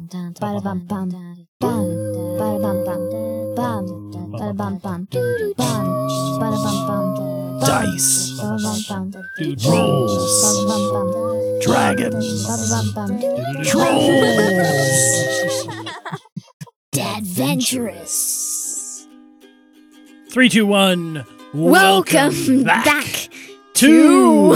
Dice. Rolls. Dragons. Trolls. Adventurous. 3, 2, 1. Welcome back to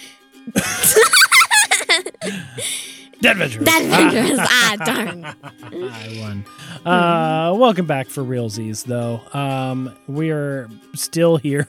Adventurous. Adventurous. Darn. I won. Welcome back for realsies, though. We're still here.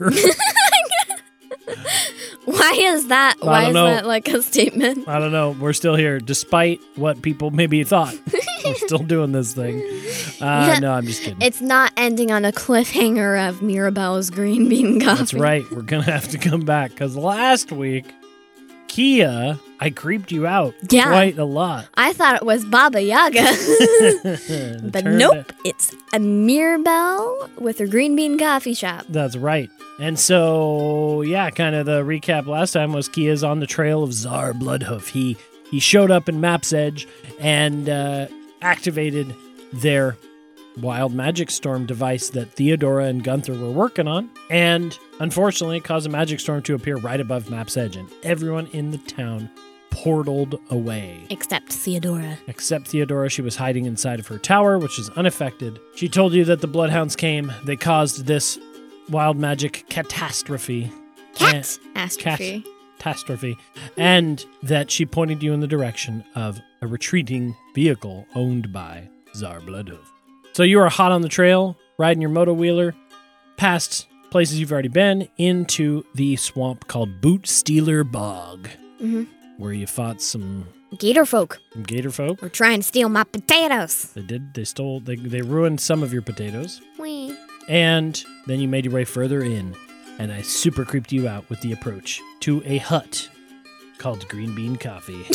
Why is that? Why is that like a statement? I don't know. We're still here, despite what people maybe thought. We're still doing this thing. No, I'm just kidding. It's not ending on a cliffhanger of Mirabelle's green bean coffee. That's right. We're going to have to come back because last week, Kia, I creeped you out quite a lot. I thought it was Baba Yaga. But nope. It's a Mirabelle with her green bean coffee shop. That's right. And so, yeah, kind of the recap last time was Kia's on the trail of Tsar Bloodhoof. He showed up in Map's Edge and activated their wild magic storm device that Theodora and Gunther were working on, and unfortunately caused a magic storm to appear right above Map's Edge, and everyone in the town portaled away. Except Theodora. She was hiding inside of her tower, which is unaffected. She told you that the Bloodhounds came. They caused this wild magic catastrophe. Catastrophe. And that she pointed you in the direction of a retreating vehicle owned by Tsar Bloodhoof. So you are hot on the trail, riding your moto-wheeler, past places you've already been, into the swamp called Boot Stealer Bog, where you fought some Gator folk. Were trying to steal my potatoes. They did. They ruined some of your potatoes. Wee. And then you made your way further in, and I super creeped you out with the approach to a hut called Green Bean Coffee.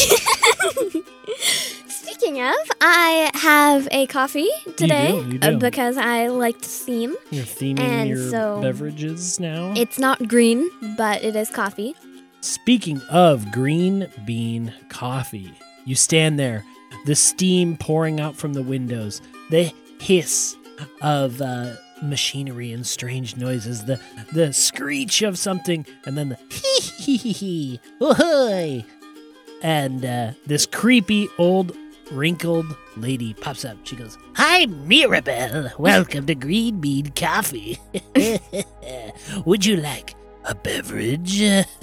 Speaking of, I have a coffee today you do. Because I like to theme. You're theming your beverages now? It's not green, but it is coffee. Speaking of green bean coffee, you stand there, the steam pouring out from the windows, the hiss of machinery and strange noises, the screech of something, and then the hee-hee-hee-hee, oh-hoy! And this creepy old wrinkled lady pops up. She goes, "Hi, Mirabelle. Welcome to Green Bean Coffee. Would you like a beverage?"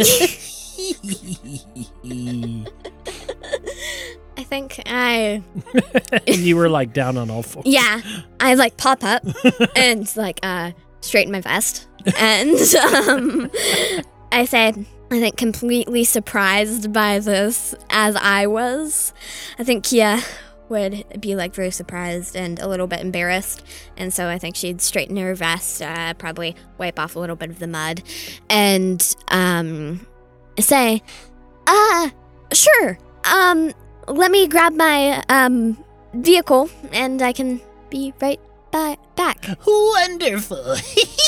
I think I... And you were like down on all fours. Yeah. I like pop up and like straighten my vest. And I said, I think completely surprised by this as I was. I think Kia would be like very surprised and a little bit embarrassed. And so I think she'd straighten her vest, probably wipe off a little bit of the mud and say, sure. Let me grab my vehicle and I can be right back. Wonderful.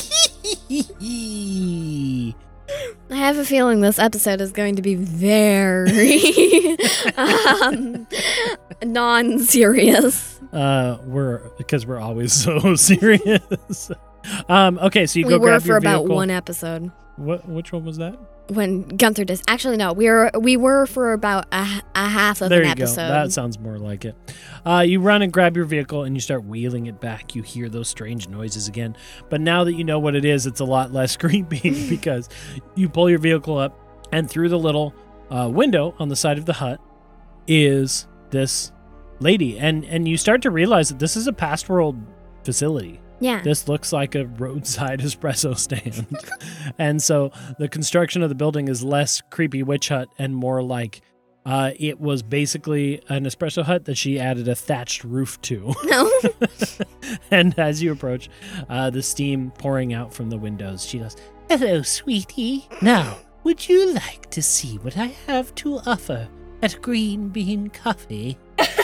I have a feeling this episode is going to be very non-serious. Because we're always so serious. Okay, so you go grab your vehicle. We were for about one episode. Which one was that? When Gunther does. Actually, no. We were for about a half of an episode. There you go. That sounds more like it. You run and grab your vehicle and you start wheeling it back. You hear those strange noises again. But now that you know what it is, it's a lot less creepy because you pull your vehicle up and through the little window on the side of the hut is this lady. And you start to realize that this is a past world facility. Yeah. This looks like a roadside espresso stand. And so the construction of the building is less creepy witch hut and more like it was basically an espresso hut that she added a thatched roof to. No. And as you approach, the steam pouring out from the windows, she goes, "Hello, sweetie. Now, would you like to see what I have to offer at Green Bean Coffee?"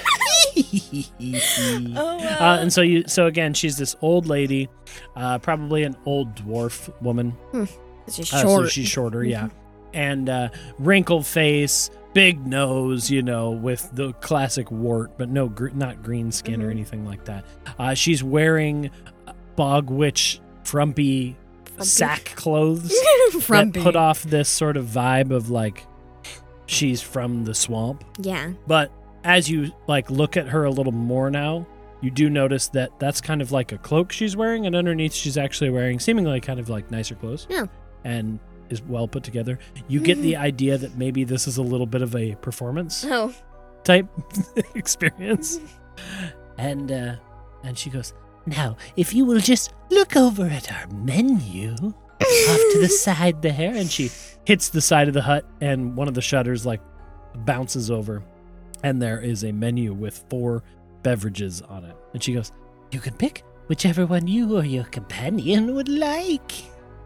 Oh, wow. And so again, she's this old lady, probably an old dwarf woman. She's short. So she's shorter, yeah. And wrinkled face, big nose, with the classic wart, but not green skin or anything like that. She's wearing bog witch frumpy sack clothes that put off this sort of vibe of like she's from the swamp. Yeah. But as you look at her a little more now, you do notice that that's kind of like a cloak she's wearing, and underneath she's actually wearing seemingly kind of like nicer clothes. Yeah. And is well put together. You get the idea that maybe this is a little bit of a performance type experience. And she goes, "Now, if you will just look over at our menu off to the side there," and she hits the side of the hut, and one of the shutters bounces over, and there is a menu with 4 beverages on it. And she goes, "You can pick whichever one you or your companion would like."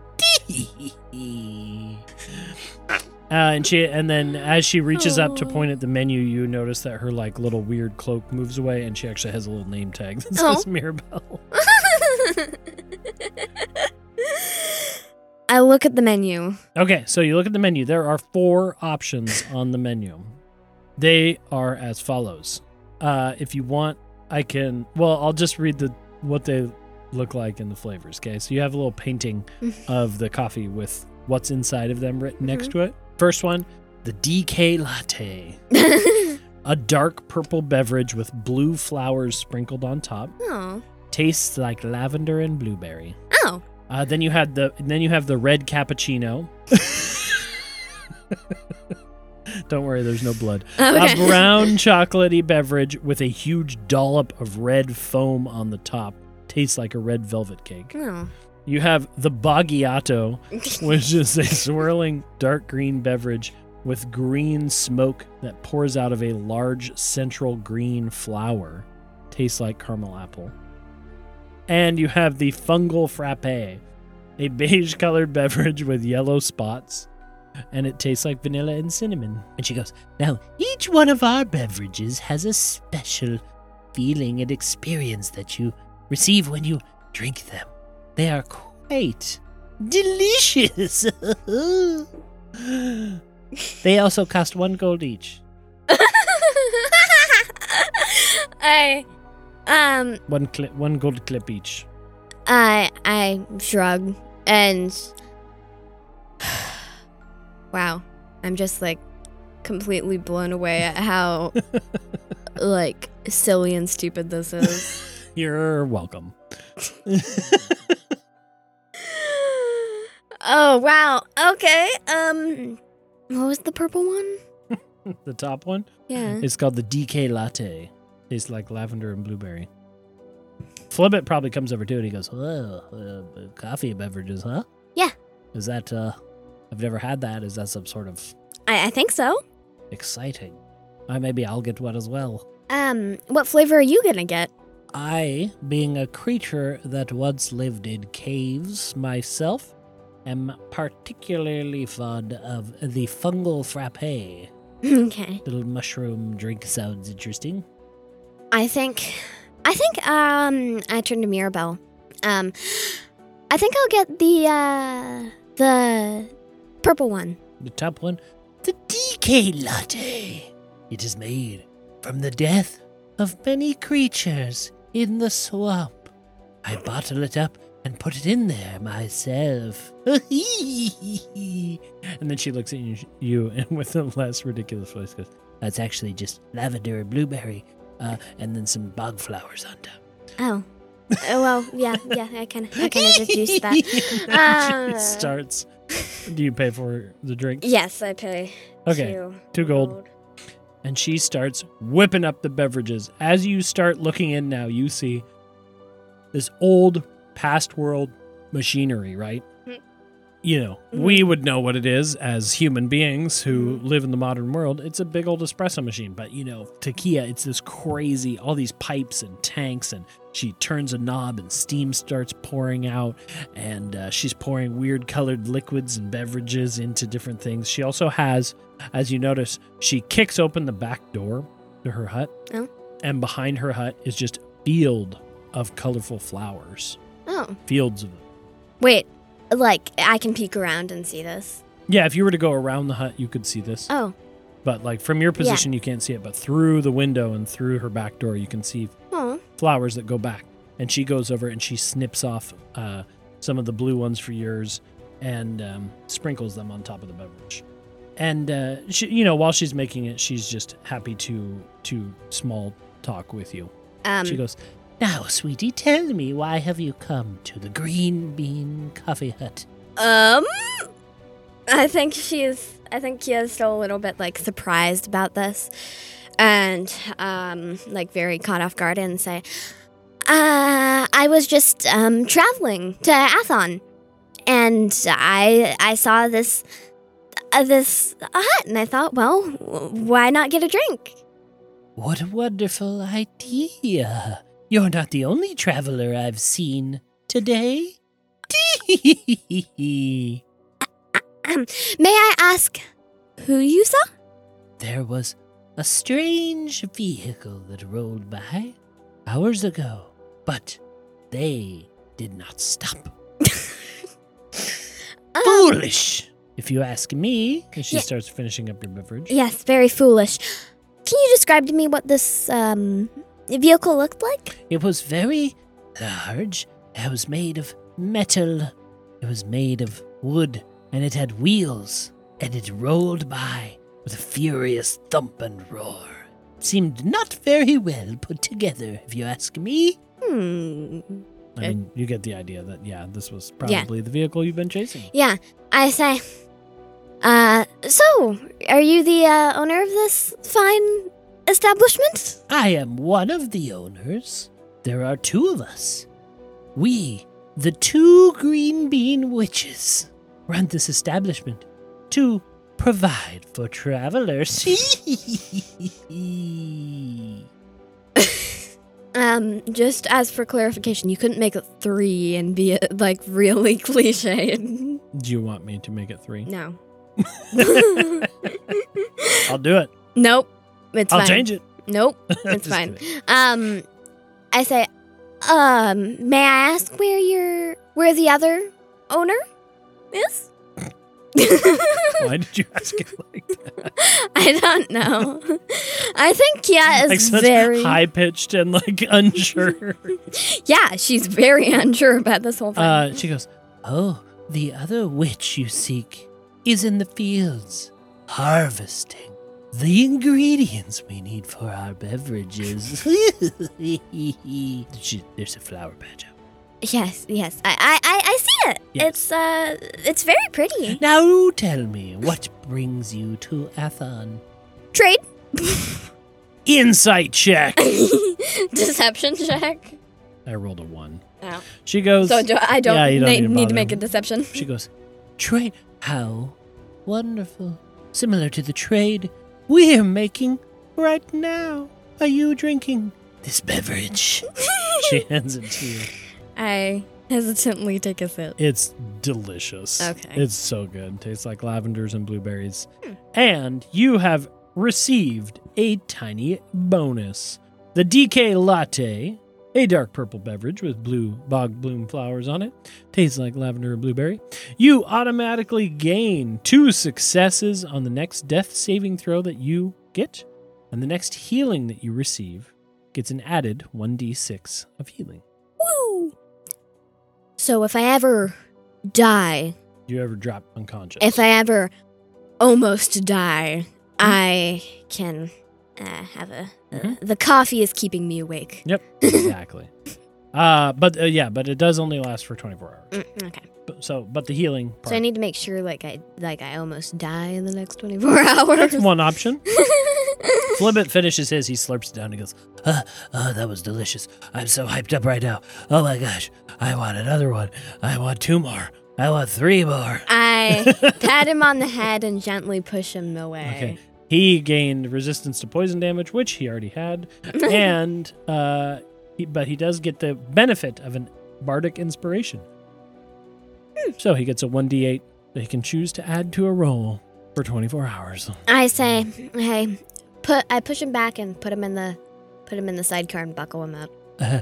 And then as she reaches up to point at the menu, you notice that her little weird cloak moves away, and she actually has a little name tag that says Mirabelle. I look at the menu. Okay, so you look at the menu. There are 4 options on the menu. They are as follows. If you want, I'll just read what they look like in the flavors. Okay, so you have a little painting of the coffee with what's inside of them written next to it. First one, the DK Latte. A dark purple beverage with blue flowers sprinkled on top. Oh. Tastes like lavender and blueberry. Oh. Then you have the red cappuccino. Don't worry, there's no blood. Okay. A brown chocolatey beverage with a huge dollop of red foam on the top. Tastes like a red velvet cake. Oh. You have the Baggiato, which is a swirling dark green beverage with green smoke that pours out of a large central green flower. Tastes like caramel apple. And you have the Fungal Frappe, a beige-colored beverage with yellow spots, and it tastes like vanilla and cinnamon. And she goes, "Now, each one of our beverages has a special feeling and experience that you receive when you drink them. They are quite delicious." They also cost 1 gold each. One gold clip each. I shrug and wow, I'm just completely blown away at how silly and stupid this is. You're welcome. Oh wow. Okay. What was the purple one? The top one? Yeah. It's called the DK Latte. Tastes like lavender and blueberry. Flibbit probably comes over too and he goes, coffee beverages, huh? Yeah. Is that, I've never had that. Is that some sort of... I think so. Exciting. Maybe I'll get one as well. What flavor are you gonna get? I, being a creature that once lived in caves myself, am particularly fond of the Fungal Frappe. Okay. Little mushroom drink sounds interesting. I turn to Mirabelle. I think I'll get the purple one. The top one? The DK Latte. It is made from the death of many creatures in the swamp. I bottle it up and put it in there myself. And then she looks at you and with a less ridiculous voice goes, "That's actually just lavender and blueberry, and then some bog flowers on top." Oh. Well, yeah, I kind of deduced that. She starts. Do you pay for the drink? Yes, I pay. Okay, 2 gold. And she starts whipping up the beverages. As you start looking in now, you see this old past world machinery, right? We would know what it is as human beings who live in the modern world. It's a big old espresso machine. But, Takia, it's this crazy, all these pipes and tanks, and she turns a knob and steam starts pouring out, and she's pouring weird colored liquids and beverages into different things. She also has, as you notice, she kicks open the back door to her hut, and behind her hut is just a field of colorful flowers. Oh. Fields of them. Wait. I can peek around and see this? Yeah, if you were to go around the hut, you could see this. Oh. But like from your position, you can't see it. But through the window and through her back door, you can see flowers that go back. And she goes over and she snips off some of the blue ones for yours and sprinkles them on top of the beverage. And she, while she's making it, she's just happy to small talk with you. She goes, "Now, sweetie, tell me, why have you come to the Green Bean Coffee Hut?" I think she is still a little bit like surprised about this, and like very caught off guard, and say, I was just traveling to Athon, and I saw this hut, and I thought, well, why not get a drink? What a wonderful idea! You're not the only traveler I've seen today. May I ask who you saw? There was a strange vehicle that rolled by hours ago, but they did not stop. Foolish, if you ask me. And she starts finishing up your beverage. Yes, very foolish. Can you describe to me what this vehicle looked like? It was very large. It was made of metal. It was made of wood. And it had wheels, and it rolled by with a furious thump and roar. It seemed not very well put together, if you ask me. I mean, you get the idea that, this was probably the vehicle you've been chasing. Yeah, I say, so, are you the owner of this fine establishment? I am one of the owners. There are two of us. We, the two Green Bean Witches, run this establishment to provide for travelers. Just as for clarification, you couldn't make it 3 and be like really cliched. Do you want me to make it 3? No. I'll do it. Nope. It's fine. I'll change it. Nope. It's fine. Kidding. I say, may I ask where the other owner is? Why did you ask it like that? I don't know. I think is like such very high-pitched and like unsure. Yeah, she's very unsure about this whole thing. She goes, "Oh, the other witch you seek is in the fields, harvesting the ingredients we need for our beverages." There's a flower patch out. Yes. I see it. Yes. It's very pretty. Now tell me, what brings you to Athon? Trade. Insight check. Deception check. I rolled a 1. Oh. She goes, So I don't, you don't need to bother. make a deception. She goes, "Trade? How wonderful. Similar to the trade we're making right now. Are you drinking this beverage?" She hands it to you. I hesitantly take a sip. It's delicious. Okay. It's so good. Tastes like lavenders and blueberries. And you have received a tiny bonus. The DK Latte, a dark purple beverage with blue bog bloom flowers on it. Tastes like lavender and blueberry. You automatically gain 2 successes on the next death saving throw that you get. And the next healing that you receive gets an added 1d6 of healing. Woo! So if I ever die, You ever drop unconscious? if I ever almost die, I can have the coffee is keeping me awake. Yep, exactly. But it does only last for 24 hours. Okay. But the healing part, So I need to make sure I almost die in the next 24 hours. that's one option. Flibbit finishes his, he slurps it down and goes, oh, that was delicious. I'm so hyped up right now. Oh my gosh, I want another one. I want 2 more. I want 3 more. I pat him on the head and gently push him away. Okay. He gained resistance to poison damage, which he already had, and but he does get the benefit of an bardic inspiration. So he gets a 1d8 that he can choose to add to a roll for 24 hours. I say, hey, I push him back and put him in the sidecar and buckle him up.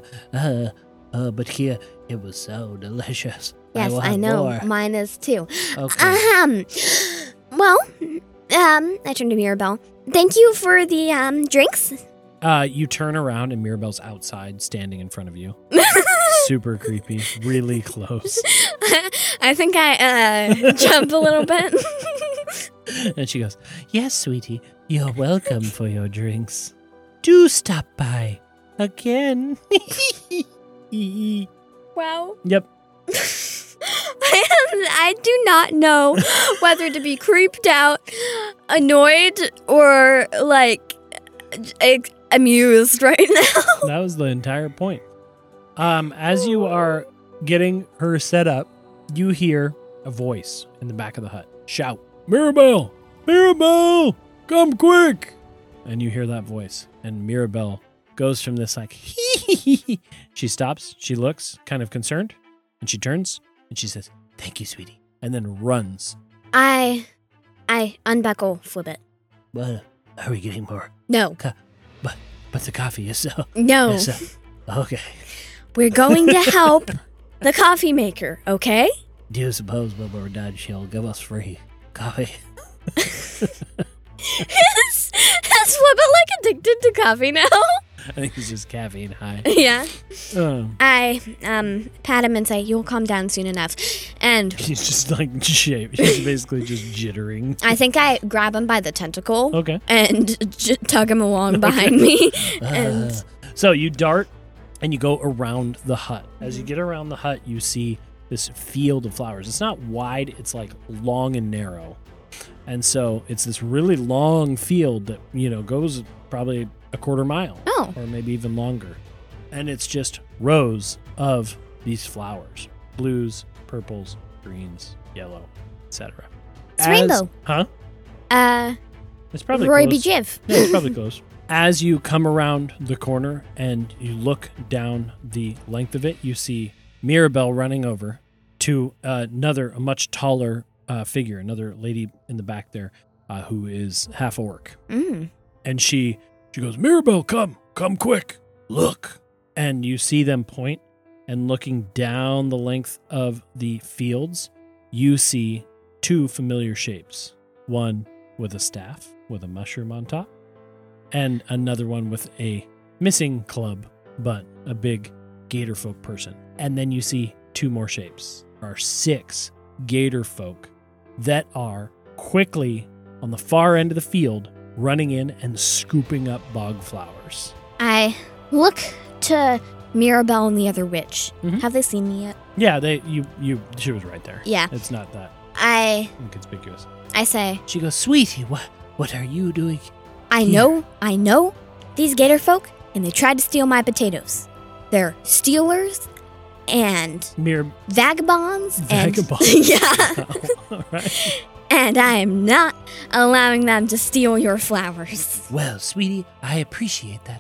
But here it was so delicious. Yes, will I have know. more. Mine is too. Okay. Well, I turned to Mirabelle. Thank you for the drinks. You turn around and Mirabelle's outside, standing in front of you. Super creepy, really close. I think I jump a little bit. And she goes, "Yes, sweetie, you're welcome for your drinks. Do stop by again." Wow. Yep. I do not know whether to be creeped out, annoyed, or like amused right now. That was the entire point. As you are getting her set up, you hear a voice in the back of the hut shout, "Mirabelle! Mirabelle! Come quick!" And you hear that voice, and Mirabelle goes from this like, she stops, she looks kind of concerned, and she turns, and she says, "Thank you, sweetie," and then runs. I unbuckle Flibbit. Well, are we getting more? No. But the coffee is so... No. is okay. We're going to help the coffee maker, okay? Do you suppose when we're done, she'll give us free coffee? Has Flibbit like addicted to coffee now? I think it's just caffeine high. Yeah. I pat him and say, "You'll calm down soon enough." And he's just like shaved. She's basically just jittering. I think I grab him by the tentacle. Okay. And tug him along behind me. And so you dart and you go around the hut. As you get around the hut, you see this field of flowers. It's not wide, it's like long and narrow. And so it's this really long field that, goes probably a quarter mile. Oh. Or maybe even longer. And it's just rows of these flowers. Blues, purples, greens, yellow, etc. It's rainbow. Huh? It's probably Roy close. B. Jiv. Yeah, it's probably close. As you come around the corner and you look down the length of it, you see Mirabelle running over to a much taller figure, another lady in the back there who is half orc. Mm. And she goes, "Mirabelle, come quick, look." And you see them point, and looking down the length of the fields, you see two familiar shapes. One with a staff with a mushroom on top, and another one with a missing club, but a big gator folk person. And then you see two more shapes. There are 6 gator folk that are quickly on the far end of the field running in and scooping up bog flowers. I look to Mirabelle and the other witch. Mhm. Have they seen me yet? Yeah, she was right there. Yeah. It's not that I inconspicuous. say, She goes, "Sweetie, what are you doing?" I know these gator folk, and they tried to steal my potatoes. They're stealers and vagabonds. Vagabonds. And, yeah. All right. And I am not allowing them to steal your flowers. Well, sweetie, I appreciate that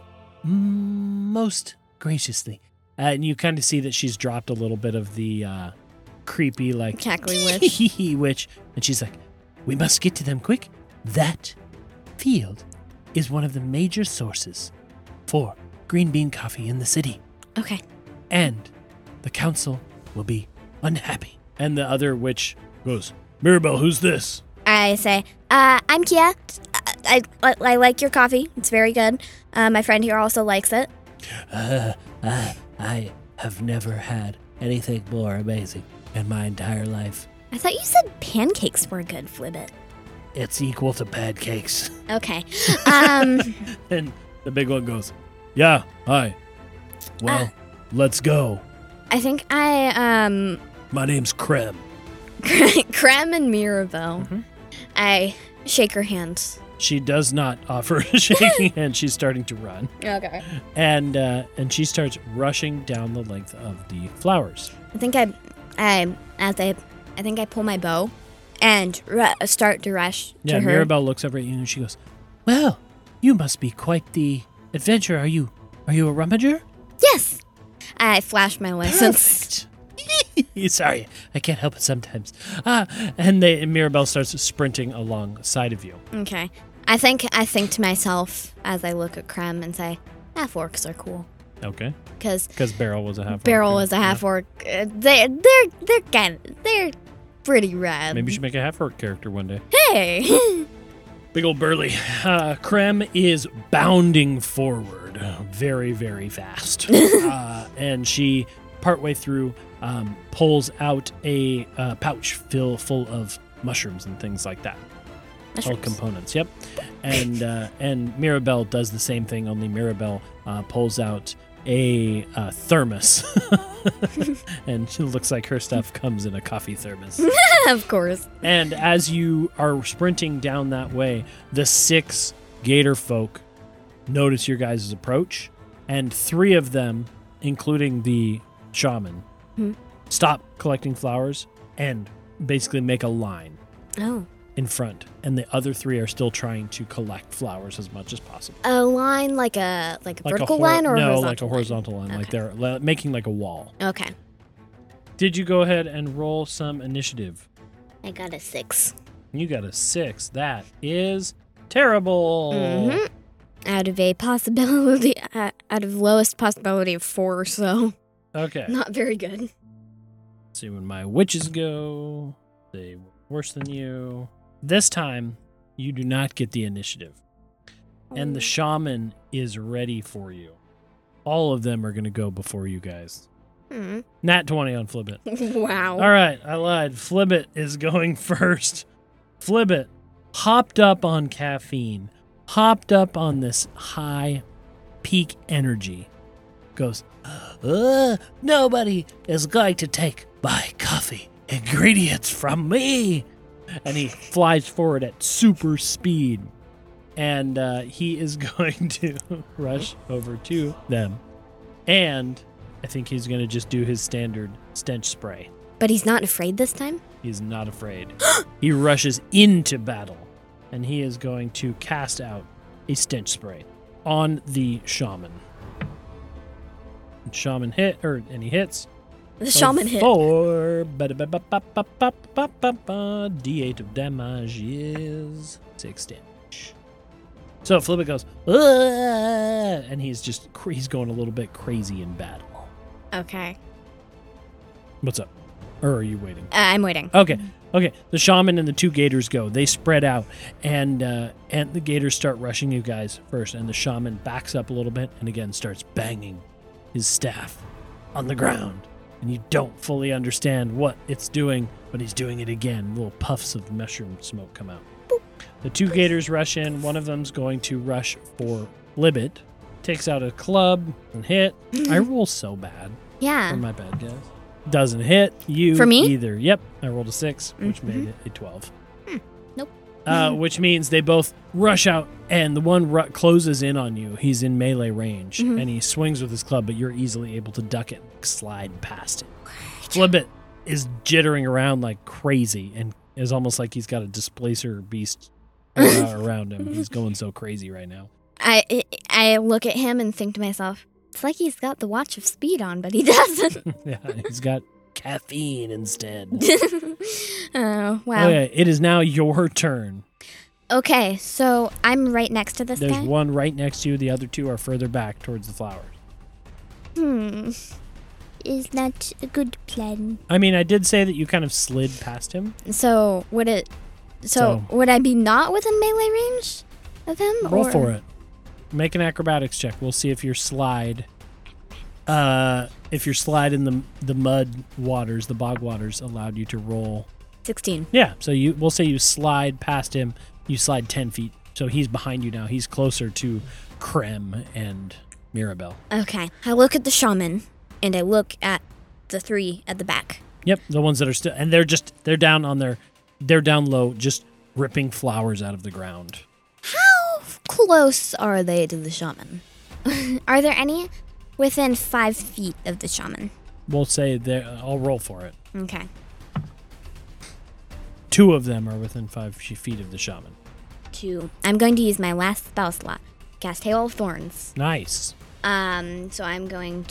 most graciously. And you kind of see that she's dropped a little bit of the creepy, like, Cackly witch. witch. And she's like, "We must get to them quick. That field is one of the major sources for green bean coffee in the city. Okay. And the council will be unhappy." And the other witch goes, "Mirabelle, who's this?" I say, I'm Kia. I like your coffee. It's very good. My friend here also likes it. I have never had anything more amazing in my entire life. I thought you said pancakes were good, Flibbit. It's equal to pancakes. Okay. And the big one goes, "Yeah, hi. Well, let's go. I think I, My name's Krem." Krem and Mirabelle. Mhm. I shake her hands. She does not offer a shaking hand. She's starting to run. Okay. And she starts rushing down the length of the flowers. I think I pull my bow and start to rush Yeah, to her. Mirabelle looks over at you and she goes, "Well, you must be quite the adventurer. Are you a rummager?" Yes. I flash my license. Perfect. Sorry, I can't help it sometimes. And Mirabelle starts sprinting alongside of you. Okay. I think to myself as I look at Krem and say, half orcs are cool. Okay. Because Beryl was a half orc. Beryl is a half orc. They're pretty rad. Maybe you should make a half orc character one day. Hey. Big old burly. Krem is bounding forward very, very fast. And she, partway through, pulls out a pouch full of mushrooms and things like that. All components, yep. And Mirabelle does the same thing, only Mirabelle pulls out a thermos. And it looks like her stuff comes in a coffee thermos. Of course. And as you are sprinting down that way, the 6 gator folk notice your guys' approach, and 3 of them, including the shaman, stop collecting flowers and basically make a line in front. And the other 3 are still trying to collect flowers as much as possible. A line like a vertical line or no, a horizontal like a horizontal line. Okay. Like they're making like a wall. Okay. Did you go ahead and roll some initiative? I got a 6. You got a 6. That is terrible. Mm-hmm. Out of a possibility, out of lowest possibility of 4, so Okay. not very good. Let's see when my witches go. They were worse than you. This time, you do not get the initiative. And the shaman is ready for you. All of them are going to go before you guys. Nat 20 on Flibbit. Wow. All right, I lied. Flibbit is going first. Flibbit hopped up on caffeine, hopped up on this high peak energy. Goes, nobody is going to take my coffee ingredients from me. And he flies forward at super speed. And he is going to rush over to them. And I think he's going to just do his standard stench spray. But he's not afraid this time? He's not afraid. He rushes into battle. And he is going to cast out a stench spray on the shaman. Shaman hit, and he hits. The shaman hit. 4. D8 of damage is 6 damage. So Flibbit goes, and he's going a little bit crazy in battle. Okay. What's up? Or are you waiting? I'm waiting. Okay. The shaman and the 2 gators go. They spread out, and the gators start rushing you guys first, and the shaman backs up a little bit and again starts banging his staff on the ground. And you don't fully understand what it's doing, but he's doing it again. Little puffs of mushroom smoke come out. Boop. The 2 gators rush in. One of them's going to rush for Flibbit. Takes out a club and hit. I roll so bad. Yeah. For my bad guys. Doesn't hit you For me? either. Yep. I rolled a 6, which made it a 12. Nope. Which means they both rush out, and the one closes in on you. He's in melee range, and he swings with his club, but you're easily able to duck it and slide past it. Flibbit is jittering around like crazy and is almost like he's got a displacer beast around him. He's going so crazy right now. I look at him and think to myself, it's like he's got the watch of speed on, but he doesn't. Yeah, he's got caffeine instead. Oh, wow. Okay, it is now your turn. Okay, so I'm right next to this There's guy? one right next to you. The other 2 are further back towards the flowers. Is that a good plan? I mean, I did say that you kind of slid past him. So would I be not within melee range of him? Roll for it. Make an acrobatics check. We'll see if your slide in the mud waters, the bog waters, allowed you to roll. 16. Yeah, so we'll say you slide past him. You slide 10 feet. So he's behind you now. He's closer to Krem and Mirabelle. Okay. I look at the shaman, and I look at the 3 at the back. Yep, the ones that are still, and they're down low, just ripping flowers out of the ground. How close are they to the shaman? Are there any within 5 feet of the shaman? We'll say I'll roll for it. Okay. 2 of them are within 5 feet of the shaman. 2. I'm going to use my last spell slot. Cast Hail of Thorns. Nice. So I'm going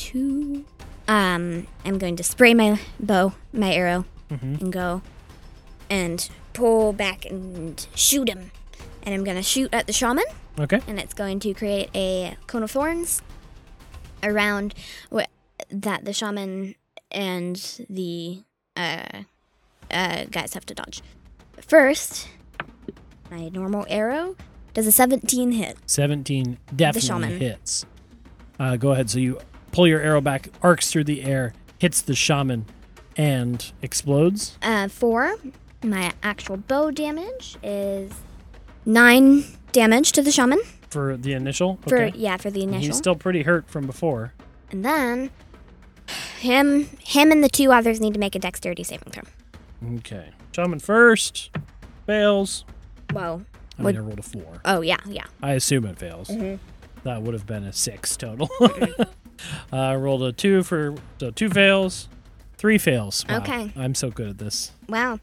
to spray my bow, my arrow, and go and pull back and shoot him. And I'm going to shoot at the shaman. Okay. And it's going to create a cone of thorns around that the shaman and the guys have to dodge. First, my normal arrow. Does a 17 hit? 17 definitely shaman. hits. Go ahead. So you pull your arrow back, arcs through the air, hits the shaman, and explodes. 4. My actual bow damage is 9 damage to the shaman. For the initial? For Okay. the initial. He's still pretty hurt from before. And then him and the 2 others need to make a dexterity saving throw. Okay. Shaman first. Fails. Whoa. I mean, I rolled a 4. Oh, yeah. I assume it fails. Mhm. That would have been a 6 total. I rolled a 2 so 2 fails. 3 fails. Wow. Okay. I'm so good at this. Wow.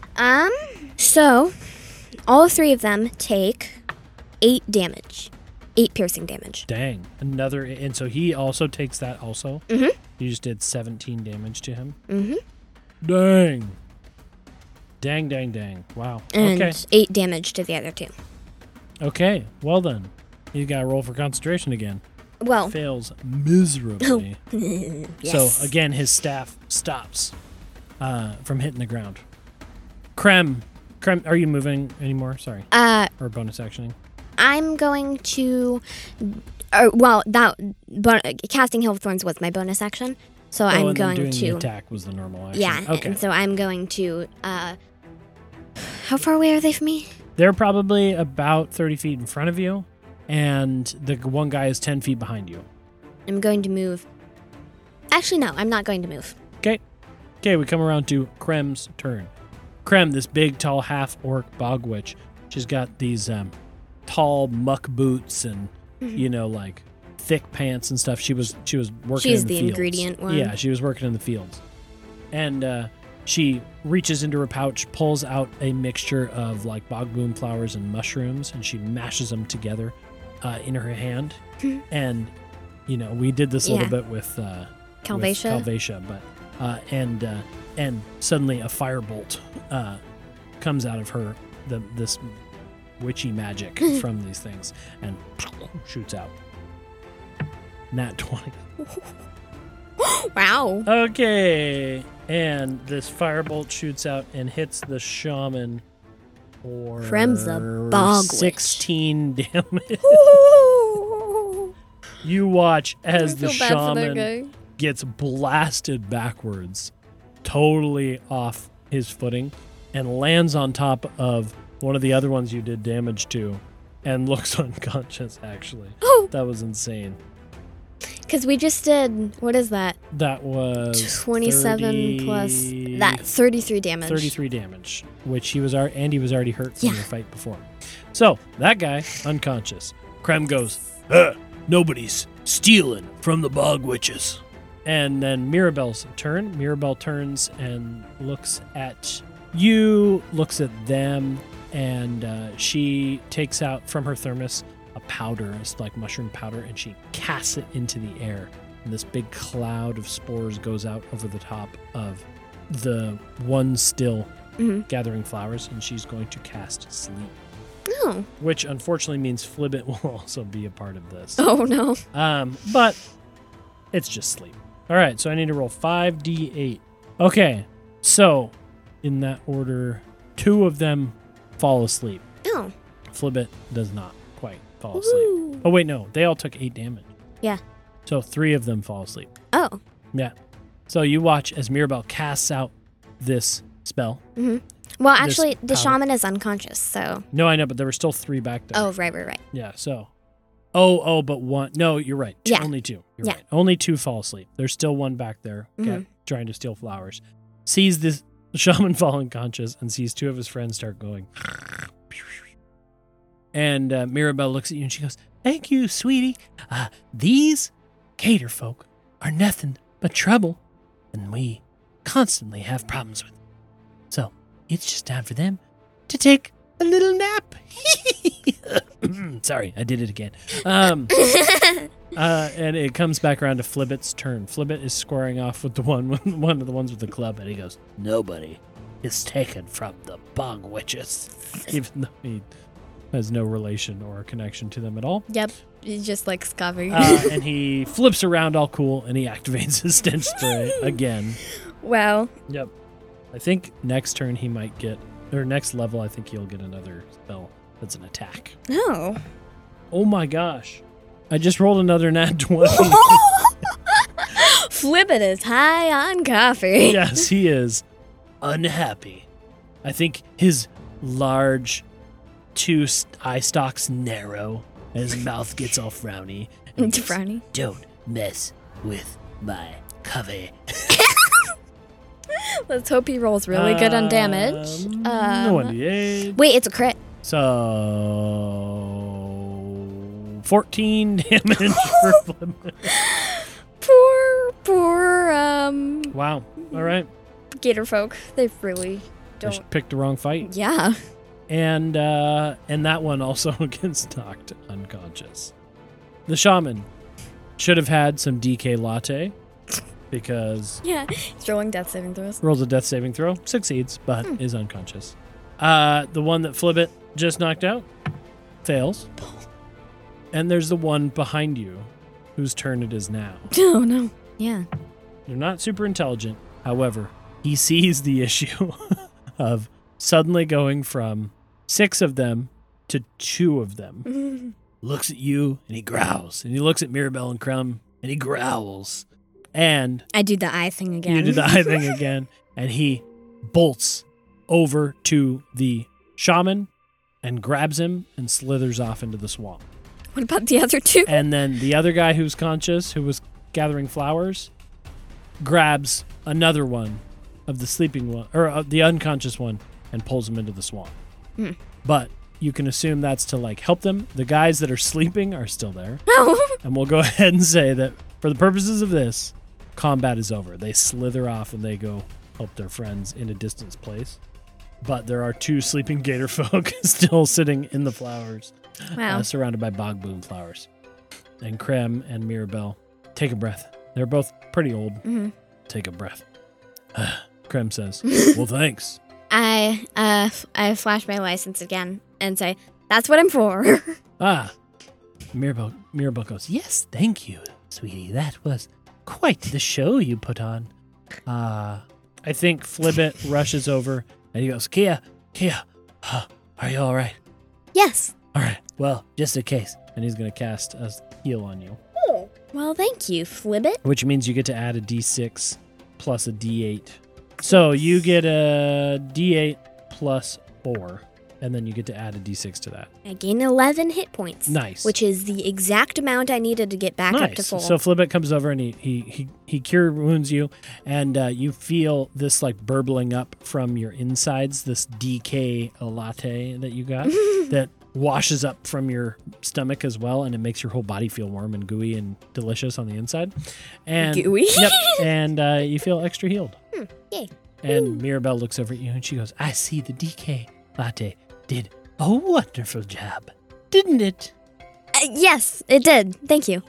So all 3 of them take 8 damage. 8 piercing damage. Dang. Another. And so he also takes that also? Mhm. You just did 17 damage to him? Mhm. Dang. Dang. Wow. And Okay. 8 damage to the other 2. Okay. Well then. You got to roll for concentration again. Well, Fails miserably. yes. So again, his staff stops from hitting the ground. Krem, are you moving anymore? Sorry. Or bonus actioning? I'm going to. Casting Hill of Thorns was my bonus action, so I'm and then going doing to. the attack was the normal action. Yeah, Okay. and so I'm going to. How far away are they from me? They're probably about 30 feet in front of you, and the one guy is 10 feet behind you. I'm going to move. Actually, no, I'm not going to move. Okay, we come around to Krem's turn. Krem, this big, tall, half-orc bog witch, she's got these tall muck boots and, like thick pants and stuff. She was working She's in the the fields. ingredient one. Yeah, she was working in the fields. And she reaches into her pouch, pulls out a mixture of like bog boom flowers and mushrooms, and she mashes them together in her hand. And, we did this a little bit with Calvacia. but and suddenly a firebolt comes out of her, this witchy magic from these things, and shoots out. Nat 20. Wow. Okay, and this firebolt shoots out and hits the shaman for Krem's a bog witch. 16 damage. Ooh. You watch as I the feel bad for that shaman guy. gets blasted backwards, totally off his footing, and lands on top of one of the other ones you did damage to, and looks unconscious, actually. Oh, That was insane. because we just did, what is that? That was 27 plus that 33 damage. 33 damage, which he was already hurt from Yeah. your fight before. So, that guy, unconscious. Krem goes, nobody's stealing from the bog witches. And then Mirabelle's turn. Mirabelle turns and looks at you, looks at them, and she takes out from her thermos a powder. It's like mushroom powder, and she casts it into the air. And this big cloud of spores goes out over the top of the one still gathering flowers, and she's going to cast sleep. Oh. Which unfortunately means Flibbit will also be a part of this. Oh, no. But it's just sleep. All right, so I need to roll 5d8. Okay, so in that order, 2 of them fall asleep. Oh. Flibbit does not quite fall asleep. Ooh. Oh, wait, no. They all took 8 damage. Yeah. So 3 of them fall asleep. Oh. Yeah. So you watch as Mirabelle casts out this spell. Well, actually, the powder. shaman is unconscious, so. No, I know, but there were still 3 back there. Oh, right. Yeah, so. Oh, but 1. No, you're right. Yeah. Only 2. You're Yeah. right. Only 2 fall asleep. There's still 1 back there trying to steal flowers. Sees this shaman fall unconscious and sees 2 of his friends start going. And Mirabelle looks at you and she goes, "Thank you, sweetie. These cater folk are nothing but trouble, and we constantly have problems with them. So it's just time for them to take a little nap." Sorry, I did it again. And it comes back around to Flibbit's turn. Flibbit is squaring off with one of the ones with the club, and he goes, "Nobody is taken from the bog witches," even though he has no relation or connection to them at all. Yep. He's just like Scubby. And he flips around all cool, and he activates his stench spray again. Well. Yep. I think next turn he might get or next level, I think you'll get another spell that's an attack. Oh. Oh my gosh. I just rolled another nat 20. Flibbit is high on coffee. Yes, he is unhappy. I think his large eye stalks narrow and his mouth gets all frowny. And he goes, Frowny. "Don't mess with my coffee." Let's hope he rolls really good on damage. No idea. Wait, it's a crit. So 14 damage for Flibbit. Poor, Wow. All right. gator folk. They really don't. Just picked the wrong fight. Yeah. And that one also gets knocked unconscious. The shaman should have had some DK latte because Yeah. He's rolling death saving throws. rolls a death saving throw, succeeds, but is unconscious. The one that Flibbit just knocked out fails. And there's the one behind you whose turn it is now. Oh, no. Yeah. They're not super intelligent. However, he sees the issue of suddenly going from 6 of them to 2 of them. Looks at you and he growls. And he looks at Mirabelle and Crumb and he growls. And I do the eye thing again. you do the eye thing again. And he bolts over to the shaman and grabs him and slithers off into the swamp. What about the other two? And then the other guy who's conscious, who was gathering flowers, grabs another one of the sleeping one, or the unconscious one, and pulls him into the swamp. But you can assume that's to like help them. The guys that are sleeping are still there. Oh. And we'll go ahead and say that for the purposes of this, combat is over. They slither off and they go help their friends in a distant place. But there are 2 sleeping gator folk still sitting in the flowers. Wow. Surrounded by bog boom flowers. And Krem and Mirabelle take a breath. They're both pretty old. Take a breath. Krem says, "Well, thanks." I flash my license again and say, "That's what I'm for." Mirabelle goes, "Yes, thank you, sweetie. That was quite the show you put on." I think Flibbit rushes over and he goes, Kia, are you all right? Yes. All right. Well, just in case. And he's going to cast a heal on you. Well, thank you, Flibbit. Which means you get to add a d6 plus a d8. So you get a d8 plus 4, and then you get to add a d6 to that. I gain 11 hit points. Nice. Which is the exact amount I needed to get back up to full. So Flibbit comes over and he cure wounds you, and you feel this like burbling up from your insides, this DK latte that you got that washes up from your stomach as well, and it makes your whole body feel warm and gooey and delicious on the inside. And Gooey? Yep. And you feel extra healed. Yay. And Mirabelle looks over at you and she goes, "I see the DK latte did a wonderful job, didn't it?" Yes, it did. Thank you.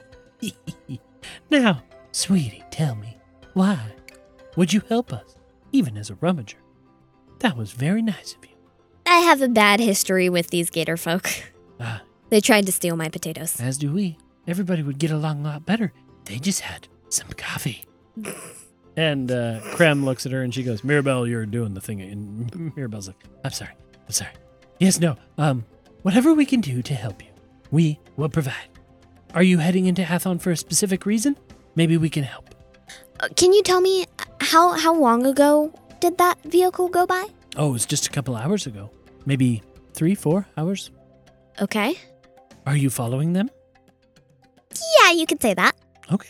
Now, sweetie, tell me, why would you help us, even as a rummager? That was very nice of you. I have a bad history with these gator folk. Ah, They tried to steal my potatoes. as do we. Everybody would get along a lot better. They just had some coffee. And Krem looks at her and she goes, "Mirabelle, you're doing the thing." And Mirabelle's like, I'm sorry. Yes, no, whatever we can do to help you, we will provide. Are you heading into Hathon for a specific reason? Maybe we can help. Can you tell me how long ago did that vehicle go by? Oh, it was just a couple hours ago. Maybe 3-4 hours. Okay. Are you following them? Yeah, you could say that. Okay.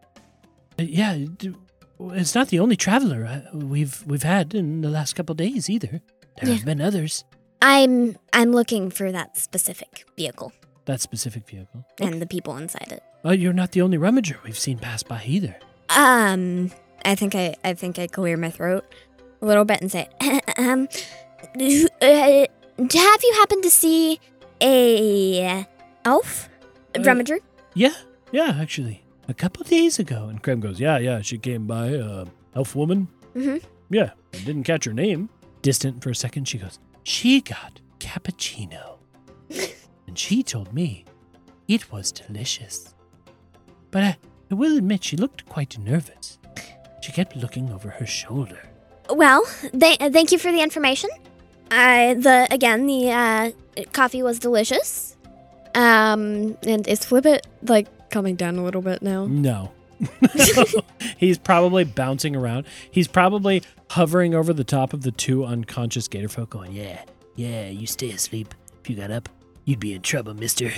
It's not the only traveler we've had in the last couple days either. There have been others. I'm looking for that specific vehicle That specific vehicle. and the people inside it. Oh, you're not the only rummager we've seen pass by either. I think I clear my throat a little bit and say, have you happened to see a elf rummager? Yeah, actually. A couple days ago. And Krem goes, yeah, she came by, elf woman. Mm-hmm. Yeah, I didn't catch her name. Distant for a second, she goes, she got cappuccino. And she told me it was delicious. But I will admit she looked quite nervous. She kept looking over her shoulder. Well, thank you for the information. The coffee was delicious. And is Flippet coming down a little bit now? No. He's probably bouncing around. He's probably hovering over the top of the two unconscious gator folk going, yeah, you stay asleep. If you got up, you'd be in trouble, mister.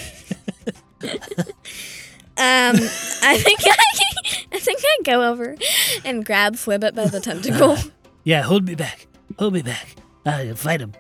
I think I go over and grab Flippet by the tentacle. Yeah, hold me back. I'll fight him.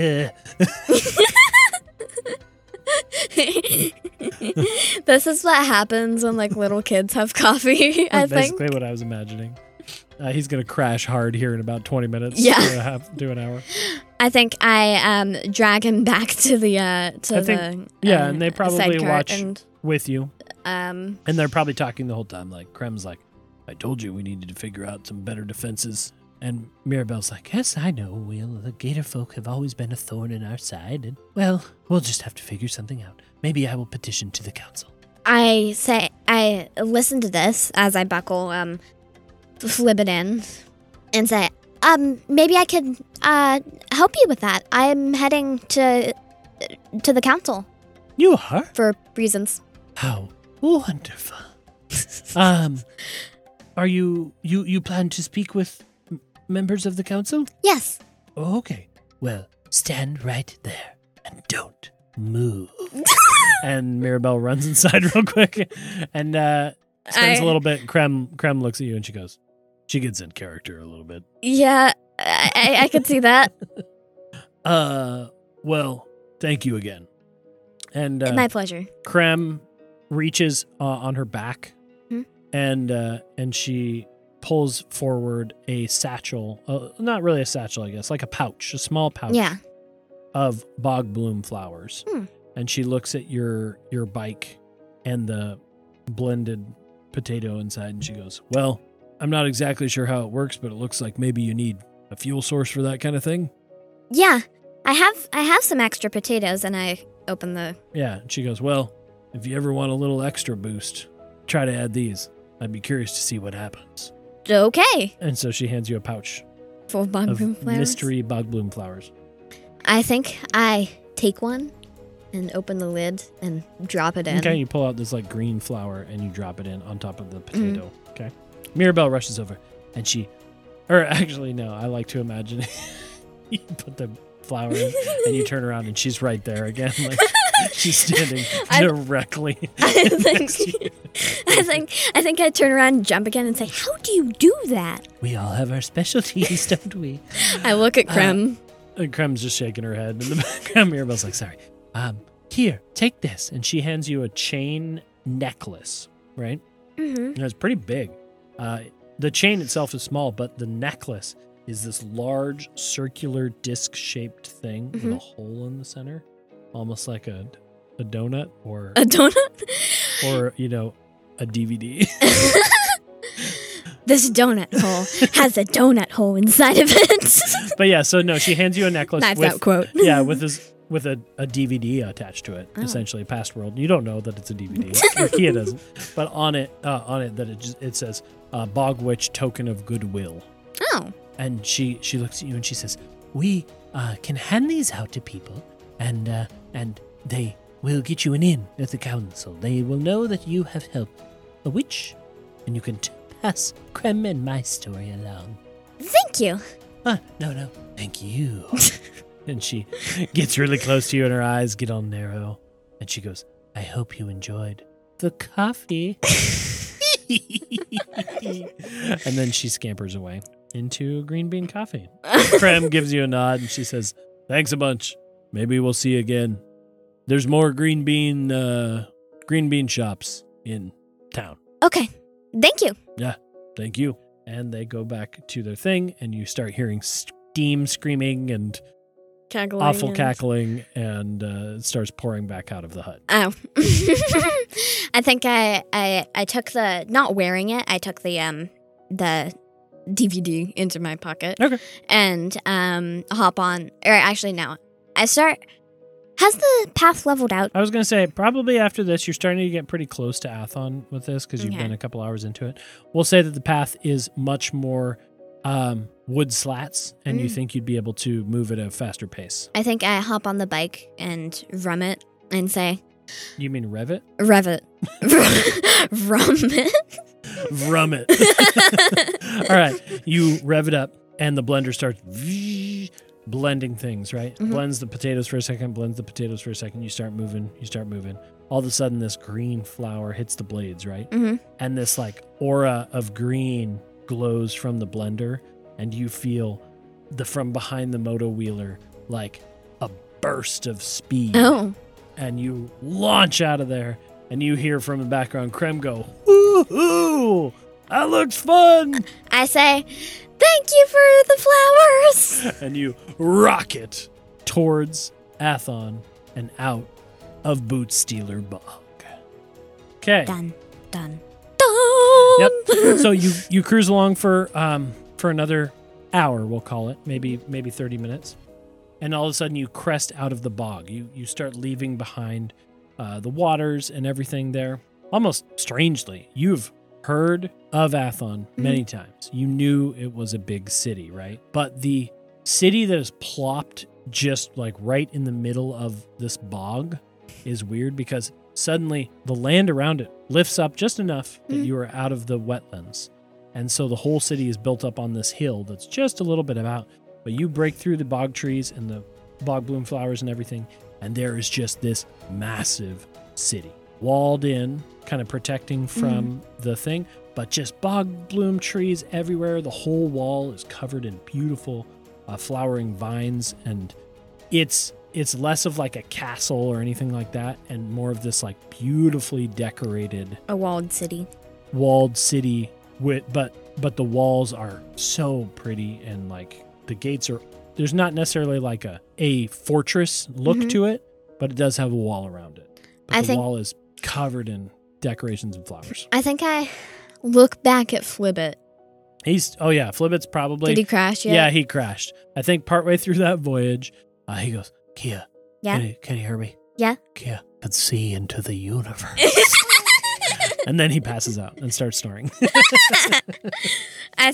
This is what happens when little kids have coffee. I That's think. basically what I was imagining. He's gonna crash hard here in about 20 minutes. Yeah. To an hour. I think I drag him back to the and they probably sidecar watch with you. and And they're probably talking the whole time. Krem's like, I told you we needed to figure out some better defenses. And Mirabelle's like, yes, I know, Will. The gator folk have always been a thorn in our side. And, well, we'll just have to figure something out. Maybe I will petition to the council. I listen to this as I buckle Flippet in and say, maybe I could help you with that. I'm heading to the council You are? for reasons. How wonderful. Are you plan to speak with members of the council? Yes. Oh, okay. Well, stand right there and don't move. And Mirabelle runs inside real quick and spends a little bit. Krem looks at you and she gets in character a little bit. Yeah, I could see that. Well, thank you again. And My pleasure. Krem reaches on her back Hmm? and she pulls forward a satchel, not really a satchel, I guess, like a pouch, a small pouch Yeah. of bog bloom flowers. Hmm. And she looks at your bike and the blended potato inside and she goes, well, I'm not exactly sure how it works, but it looks like maybe you need a fuel source for that kind of thing. Yeah, I have some extra potatoes, and I open the. Yeah, and she goes, well, if you ever want a little extra boost, try to add these. I'd be curious to see what happens. Okay. And so she hands you a pouch Full bog of bloom flowers. mystery bog bloom flowers. I think I take one and open the lid and drop it in. Okay, you pull out this green flower and you drop it in on top of the Mm-hmm. potato. Okay. Mirabelle rushes over and actually no, I like to imagine you put the flower in and you turn around and she's right there again. She's standing directly next to you. I think I turn around and jump again and say, how do you do that? We all have our specialties, don't we? I look at Krem. And Krem's just shaking her head in the background. Mirabelle's like, sorry. Here, take this. And she hands you a chain necklace, right? Mm-hmm. And it's pretty big. The chain itself is small, but the necklace is this large circular disc-shaped thing with a hole in the center, almost like a donut or A donut? or a DVD. This donut hole has a donut hole inside of it. But yeah, so no, she hands you a necklace Knives with out quote. yeah, with a DVD attached to it, essentially a past world. You don't know that it's a DVD. Or Kia doesn't. But on it that it says Bog Witch Token of Goodwill. Oh. And she looks at you and she says, we can hand these out to people and they will get you an in at the council. They will know that you have helped a witch and you can pass Krem and my story along. Thank you. No, thank you. And she gets really close to you and her eyes get all narrow. And she goes, I hope you enjoyed the coffee. And then she scampers away into green bean coffee. Krem gives you a nod and she says, thanks a bunch. Maybe we'll see you again. There's more green bean shops in town. Okay. Thank you. Yeah, thank you. And they go back to their thing and you start hearing steam screaming and Cackling. awful cackling and it starts pouring back out of the hut. Oh. I think I took the, not wearing it, I took the DVD into my pocket. Okay. And hop on, or actually no. Has the path leveled out? I was going to say, probably after this, you're starting to get pretty close to Athon with this because you've Okay. been a couple hours into it. We'll say that the path is much more wood slats, and you think you'd be able to move at a faster pace. I think I hop on the bike and rum it and say, You mean rev it? rev it. Rum it? Vrum it. All right. You rev it up, and the blender starts blending things, right? Mhm. Blends the potatoes for a second, blends the potatoes for a second. You start moving. All of a sudden, this green flour hits the blades, right? Mm-hmm. And this like aura of green glows from the blender, and you feel from behind the moto wheeler like a burst of speed. Oh. And you launch out of there, and you hear from the background Krem go, "Woo-hoo! That looks fun!" I say, thank you for the flowers. And you rocket towards Athon and out of Boot Stealer Bog. Okay. Done. Done. Yep. So you cruise along for another hour, we'll call it, maybe 30 minutes, and all of a sudden you crest out of the bog. You start leaving behind the waters and everything there. Almost strangely, you've heard of Athon many times. You knew it was a big city, right? But the city that is plopped just like right in the middle of this bog is weird, because suddenly the land around it lifts up just enough that you are out of the wetlands. And so the whole city is built up on this hill that's just a little bit about, but you break through the bog trees and the bog bloom flowers and everything, and there is just this massive city. Walled in, kind of protecting from the thing, but just bog bloom trees everywhere. The whole wall is covered in beautiful flowering vines, and it's less of like a castle or anything like that, and more of this like beautifully decorated A walled city. but the walls are so pretty, and like the gates are, there's not necessarily like a fortress look to it, but it does have a wall around it. But the wall is covered in decorations and flowers. I think I look back at Flibbit. Flibbit's probably... Did he crash yet? Yeah, he crashed. I think partway through that voyage, he goes, "Kia, Yeah? can you hear me? Yeah? Kia, let's see into the universe." And then he passes out and starts snoring. I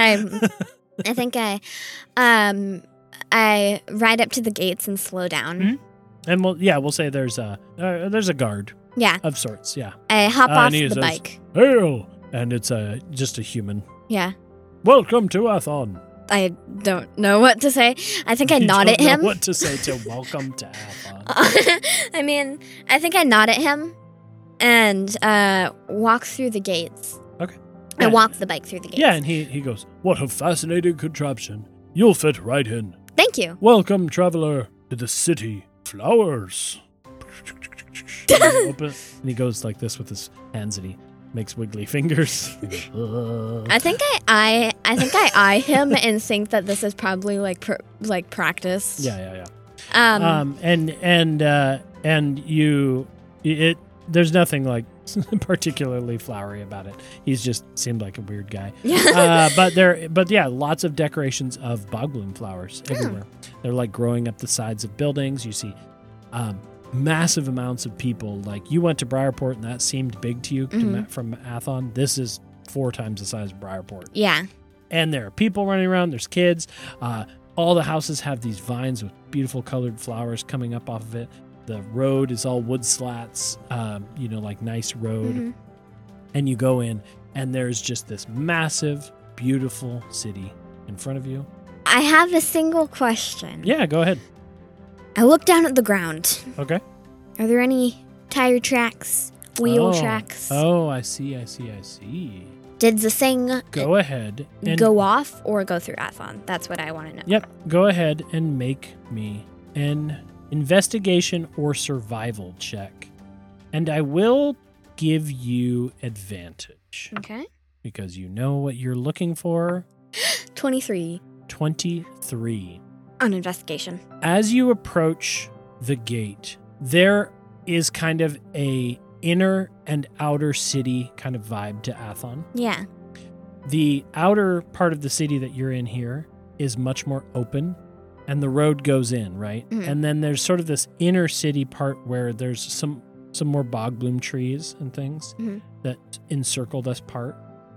ride up to the gates and slow down. Mm-hmm. And we'll say there's a guard. Yeah. Of sorts, yeah. I hop off and he the says, bike. "Hail!" And it's just a human. Yeah. "Welcome to Athon." I don't know what to say. I think I You nod don't at him. know what to say to welcome to Athon. I mean, I think I nod at him and walk through the gates. Okay. I walk the bike through the gates. Yeah, and he goes, "What a fascinating contraption. You'll fit right in. Thank you. Welcome, traveler, to the city flowers." And he goes like this with his hands, and he makes wiggly fingers. I think I eye him and think that this is probably like practice. Yeah. There's nothing like particularly flowery about it. He's just seemed like a weird guy. Yeah. But lots of decorations of bog bloom flowers everywhere. They're like growing up the sides of buildings. You see massive amounts of people. Like, you went to Briarport and that seemed big to you from Athon. This is 4 times the size of Briarport. Yeah. And there are people running around. There's kids. All the houses have these vines with beautiful colored flowers coming up off of it. The road is all wood slats, like nice road. Mm-hmm. And you go in, and there's just this massive, beautiful city in front of you. I have a single question. Yeah, go ahead. I look down at the ground. Okay. Are there any tire tracks, wheel tracks? Oh, I see. Did the thing Go ahead. And go off or go through Athon? That's what I want to know. Yep. Go ahead and make me an investigation or survival check. And I will give you advantage. Okay. Because you know what you're looking for. 23. 23. On investigation. As you approach the gate, there is kind of a inner and outer city kind of vibe to Athon. Yeah. The outer part of the city that you're in here is much more open, and the road goes in, right? Mm-hmm. And then there's sort of this inner city part where there's some more bog bloom trees and things that encircle this part.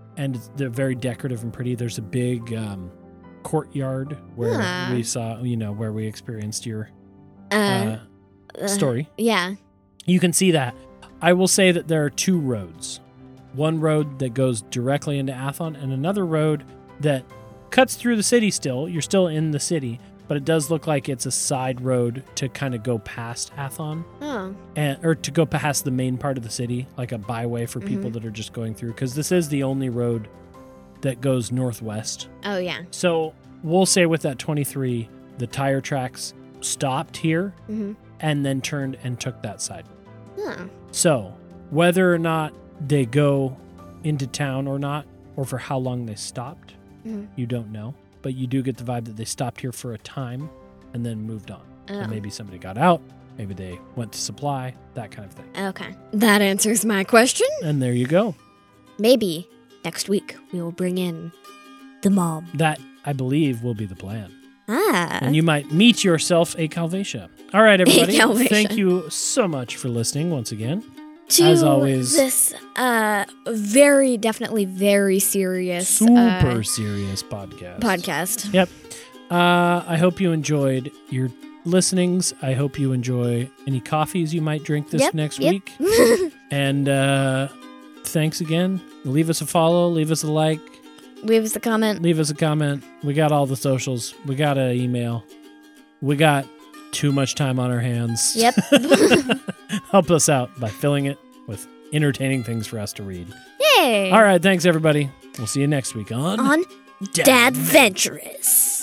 and they're very decorative and pretty. There's a big courtyard where we saw, where we experienced your story. Yeah. You can see that. I will say that there are two roads. One road that goes directly into Athon, and another road that cuts through the city still. You're still in the city, but it does look like it's a side road to kind of go past Athon. Oh. Or to go past the main part of the city, like a byway for people that are just going through, because this is the only road that goes northwest. Oh, yeah. So we'll say with that 23, the tire tracks stopped here and then turned and took that side. Oh. So whether or not they go into town or not, or for how long they stopped, you don't know. But you do get the vibe that they stopped here for a time and then moved on. Oh. And maybe somebody got out, maybe they went to supply, that kind of thing. Okay. That answers my question. And there you go. Maybe next week we will bring in the mom. That, I believe, will be the plan. Ah. And you might meet yourself a Calvatia. All right, everybody. Calvatia. Thank you so much for listening once again. To as always, this definitely very serious super serious podcast. Yep. I hope you enjoyed your listenings. I hope you enjoy any coffees you might drink this next week. And thanks again. Leave us a follow. Leave us a like. Leave us a comment. We got all the socials. We got an email. We got too much time on our hands. Yep. Help us out by filling it with entertaining things for us to read. Yay! All right, thanks everybody. We'll see you next week on Dadventurous.